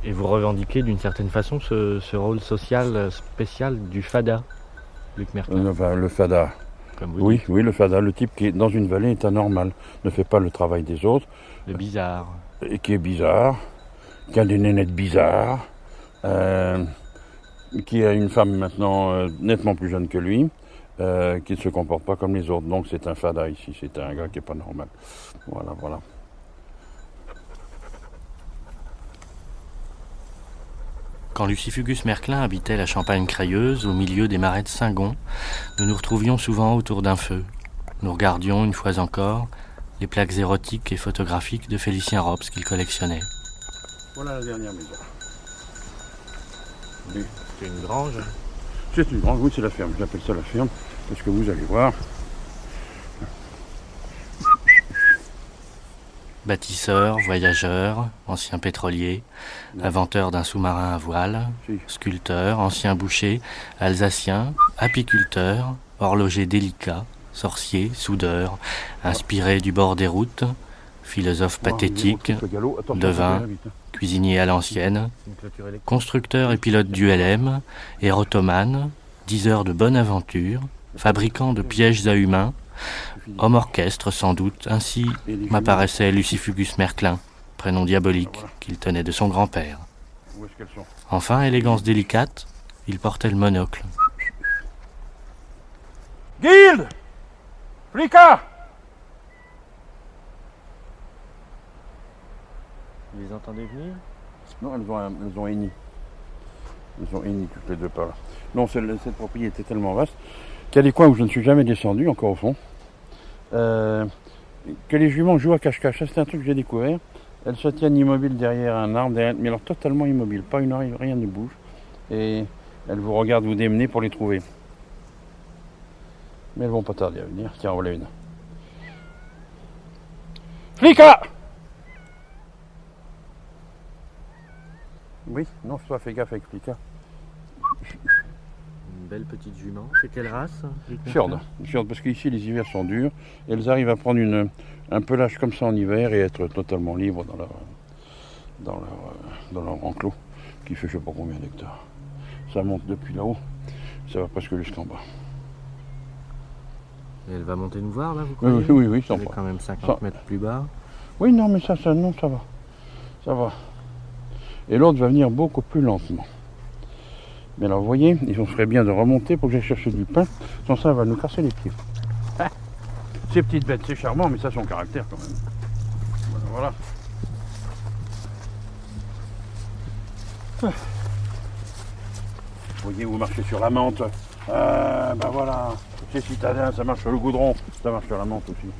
Et vous revendiquez d'une certaine façon ce rôle social spécial du fada, Luc Merklin. Le fada. Comme vous Oui, dites. oui, le fada, le type qui est dans une vallée est anormal, ne fait pas le travail des autres. Le bizarre. Et qui est bizarre, qui a des nénettes bizarres, qui a une femme maintenant nettement plus jeune que lui, qui ne se comporte pas comme les autres. Donc c'est un fada ici, c'est un gars qui n'est pas normal. Voilà. Quand Lucifugus Merklin habitait la Champagne-Crayeuse, au milieu des marais de Saint-Gon, nous nous retrouvions souvent autour d'un feu. Nous regardions, une fois encore, les plaques érotiques et photographiques de Félicien Rops qu'il collectionnait. Voilà la dernière maison. Oui. C'est une grange. C'est une grange, oui, c'est la ferme. J'appelle ça la ferme, parce que vous allez voir. Bâtisseur, voyageur, ancien pétrolier, inventeur d'un sous-marin à voile, sculpteur, ancien boucher, alsacien, apiculteur, horloger délicat, sorcier, soudeur, inspiré du bord des routes, philosophe pathétique, devin, cuisinier à l'ancienne, constructeur et pilote d'ULM, érotomane, diseur de bonne aventure, fabricant de pièges à humains, homme orchestre sans doute, ainsi m'apparaissait Lucifugus Merklin, prénom diabolique qu'il tenait de son grand-père. Enfin, élégance délicate, il portait le monocle. Guilde! Flicka! Vous les entendez venir? Non, elles ont henni. Elles ont henni toutes les deux par là. Non, cette propriété est tellement vaste qu'il y a des coins où je ne suis jamais descendu, encore au fond. Que les juments jouent à cache-cache, ça c'est un truc que j'ai découvert. Elles se tiennent immobiles derrière un arbre, mais alors totalement immobiles, pas une oreille, rien ne bouge. Et elles vous regardent vous démener pour les trouver. Mais elles vont pas tarder à venir. Tiens, voilà une. Flicka! Oui, non, toi fais gaffe avec Flicka. Une belle petite jument. C'est quelle race? Fjord, parce qu'ici les hivers sont durs. Et elles arrivent à prendre un pelage comme ça en hiver et être totalement libres dans leur enclos, qui fait je sais pas combien d'hectares. Ça monte depuis là-haut, ça va presque jusqu'en bas. Et elle va monter nous voir là, vous croyez? Oui, sans elle est pas. quand même 50 mètres plus bas. Oui, non, mais ça va. Ça va. Et l'autre va venir beaucoup plus lentement. Mais alors, vous voyez, il serait bien de remonter pour que j'aille chercher du pain. Sans ça, elle va nous casser les pieds. Ces petites bêtes, c'est charmant, mais ça a son caractère quand même. Voilà. Vous voyez, vous marchez sur la menthe. Ben voilà. C'est citadin, ça marche sur le goudron. Ça marche sur la menthe aussi.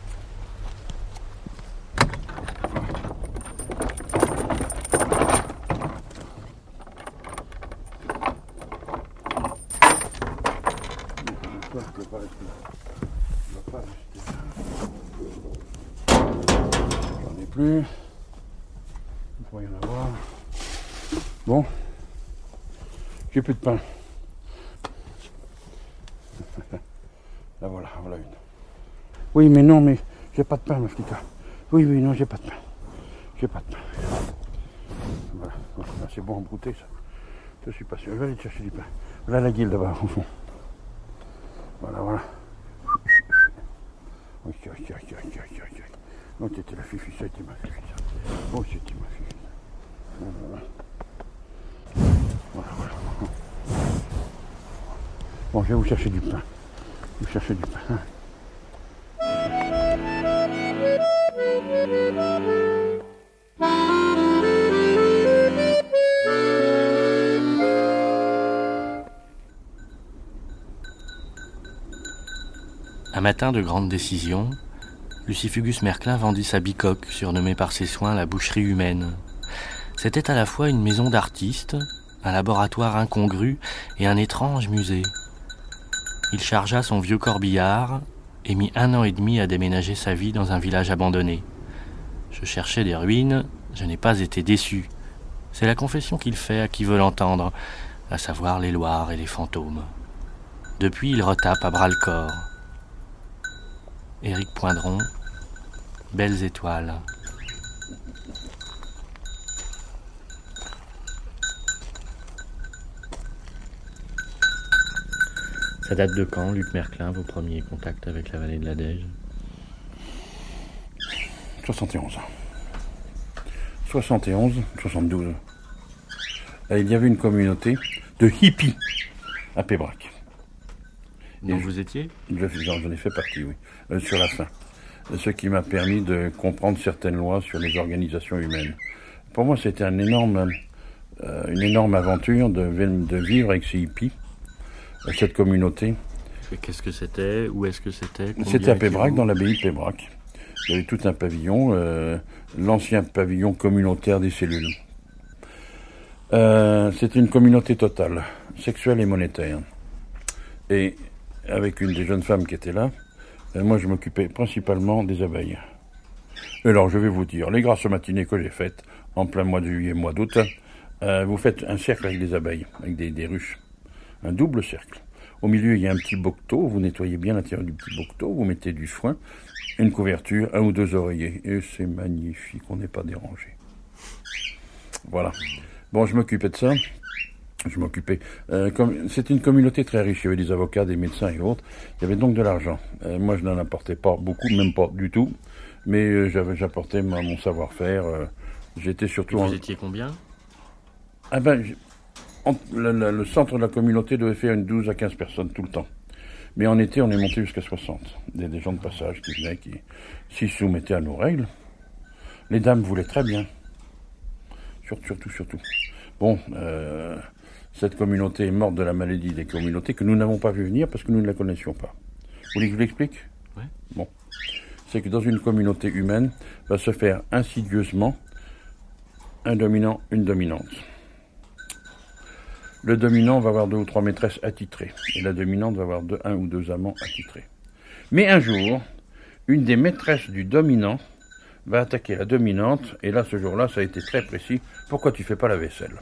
J'en ai plus. Il faut y en avoir. Bon. J'ai plus de pain. Là voilà une. Oui, mais non, mais j'ai pas de pain, ma Flicka. Oui, non, j'ai pas de pain. Voilà, c'est bon à brouter ça. Je suis pas sûr. Je vais aller te chercher du pain. Voilà la guilde là-bas, au fond. Voilà. Ok. Non, t'étais la fifi, ça était ma fifi. Oh, c'était ma fifi. Voilà. Bon, je vais vous chercher du pain. Un matin de grande décision, Lucifugus Merklin vendit sa bicoque, surnommée par ses soins la boucherie humaine. C'était à la fois une maison d'artistes, un laboratoire incongru et un étrange musée. Il chargea son vieux corbillard et mit 1 an et demi à déménager sa vie dans un village abandonné. Je cherchais des ruines, je n'ai pas été déçu. C'est la confession qu'il fait à qui veut l'entendre, à savoir les Loirs et les fantômes. Depuis, il retape à bras-le-corps. Éric Poindron, Belles étoiles. Ça date de quand, Luc Merclin, vos premiers contacts avec la vallée de la Dège? 71. 71, 72. Il y avait une communauté de hippies à Pébrac. Dont vous étiez? J'en ai fait partie, oui, sur la fin. Ce qui m'a permis de comprendre certaines lois sur les organisations humaines. Pour moi, c'était une énorme aventure de vivre avec ces hippies, cette communauté. Et qu'est-ce que c'était? Où est-ce que c'était? C'était à Pébrac, dans l'abbaye de Pébrac. Il y avait tout un pavillon, l'ancien pavillon communautaire des cellules. C'était une communauté totale, sexuelle et monétaire. Et avec une des jeunes femmes qui était là, moi je m'occupais principalement des abeilles. Et alors je vais vous dire, les grasses matinées que j'ai faites, en plein mois de juillet, mois d'août, vous faites un cercle avec des abeilles, avec des ruches. Un double cercle. Au milieu, il y a un petit bocteau, vous nettoyez bien l'intérieur du petit bocteau, vous mettez du foin, une couverture, 1 ou 2 oreillers. Et c'est magnifique, on n'est pas dérangé. Voilà. Bon, je m'occupais de ça. C'était une communauté très riche, il y avait des avocats, des médecins et autres. Il y avait donc de l'argent. Moi, je n'en apportais pas beaucoup, même pas du tout. Mais j'apportais mon savoir-faire. J'étais surtout... Et vous étiez combien? Ah ben, le centre de la communauté devait faire une 12 à 15 personnes tout le temps. Mais en été, on est monté jusqu'à 60. Des gens de passage qui venaient, qui s'y soumettaient à nos règles. Les dames voulaient très bien. Surtout. Bon, cette communauté est morte de la maladie des communautés que nous n'avons pas vu venir parce que nous ne la connaissions pas. Vous voulez que je vous l'explique? Oui. Bon. C'est que dans une communauté humaine, va se faire insidieusement un dominant, une dominante. Le dominant va avoir 2 ou 3 maîtresses attitrées. Et la dominante va avoir 1 ou 2 amants attitrés. Mais un jour, une des maîtresses du dominant va attaquer la dominante. Et là, ce jour-là, ça a été très précis. Pourquoi tu fais pas la vaisselle?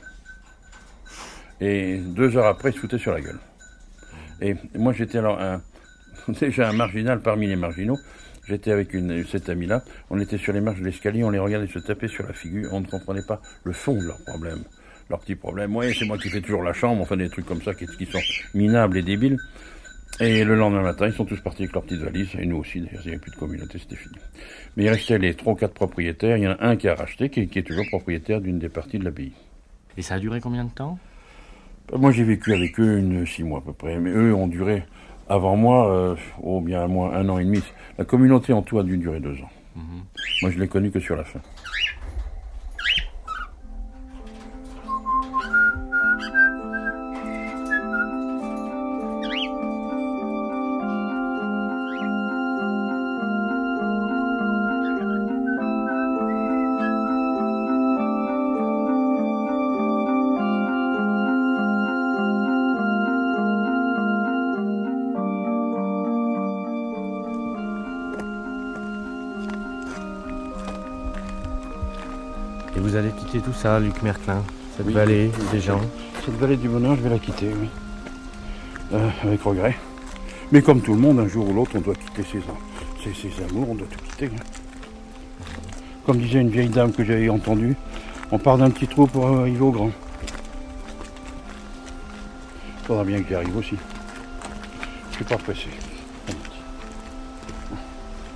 Et 2 heures après, il se foutait sur la gueule. Et moi, j'étais alors déjà un marginal parmi les marginaux. J'étais avec cette amie-là. On était sur les marches de l'escalier. On les regardait se taper sur la figure. On ne comprenait pas le fond de leur problème. Leur petit problème, oui, c'est moi qui fais toujours la chambre, enfin des trucs comme ça qui sont minables et débiles. Et le lendemain matin, ils sont tous partis avec leurs petites valises, et nous aussi, d'ailleurs, il n'y avait plus de communauté, c'était fini. Mais il restait les 3 ou 4 propriétaires, il y en a un qui a racheté, qui est toujours propriétaire d'une des parties de l'abbaye. Et ça a duré combien de temps? Moi, j'ai vécu avec eux 6 mois à peu près, mais eux ont duré, avant moi, bien moins 1 an et demi. La communauté en tout a dû durer 2 ans. Moi, je l'ai connue que sur la fin. Et vous allez quitter tout ça, Luc Merclin, cette Oui, vallée, des gens? Cette vallée du bonheur, je vais la quitter, oui. Avec regret. Mais comme tout le monde, un jour ou l'autre, on doit quitter ses amours, on doit tout quitter. Comme disait une vieille dame que j'avais entendue, on part d'un petit trou pour arriver au grand. Il faudra bien que j'y arrive aussi. Je suis pas pressé.